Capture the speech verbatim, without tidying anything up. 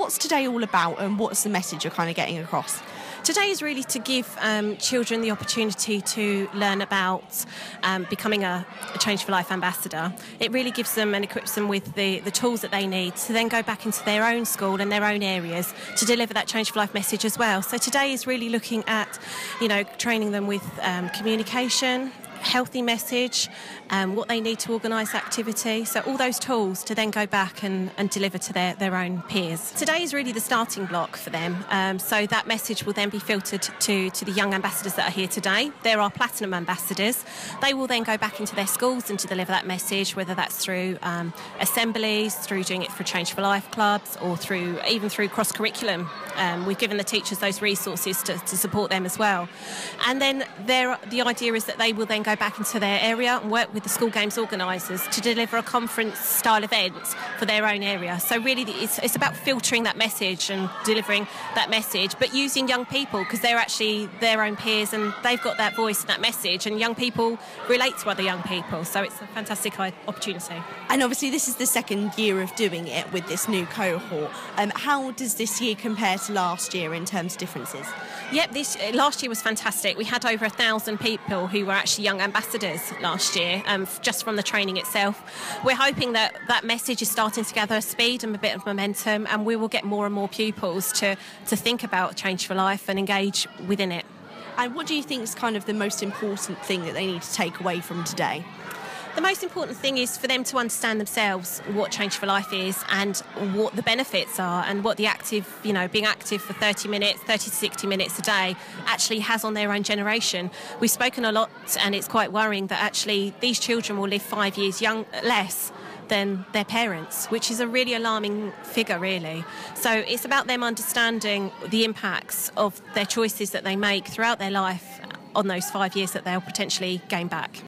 what's today all about and what's the message you're kind of getting across? Today is really to give um, children the opportunity to learn about um, becoming a, a Change for Life ambassador. It really gives them and equips them with the, the tools that they need to then go back into their own school and their own areas to deliver that Change for Life message as well. So today is really looking at, you know, training them with um, communication, healthy message, um, what they need to organise activity. So all those tools to then go back and, and deliver to their, their own peers. Today is really the starting block for them. Um, so that message will then be filtered to, to the young ambassadors that are here today. They're our platinum ambassadors. They will then go back into their schools and to deliver that message, whether that's through um, assemblies, through doing it for Change for Life clubs, or through even through cross-curriculum. Um, we've given the teachers those resources to, to support them as well. And then there, the idea is that they will then go back into their area and work with the school games organisers to deliver a conference-style event for their own area. So really it's, it's about filtering that message and delivering that message, but using young people because they're actually their own peers and they've got that voice and that message, and young people relate to other young people. So it's a fantastic opportunity. And obviously this is the second year of doing it with this new cohort. Um, how does this year compare to last year in terms of differences? Yep, this last year was fantastic. We had over a thousand people who were actually young ambassadors last year, um, just from the training itself. We're hoping that that message is starting to gather speed and a bit of momentum, and we will get more and more pupils to, to think about Change for Life and engage within it. And what do you think is kind of the most important thing that they need to take away from today? The most important thing is for them to understand themselves what Change for Life is and what the benefits are, and what the active, you know, being active for thirty minutes, thirty to sixty minutes a day actually has on their own generation. We've spoken a lot, and it's quite worrying that actually these children will live five years young less than their parents, which is a really alarming figure, really. So it's about them understanding the impacts of their choices that they make throughout their life on those five years that they'll potentially gain back.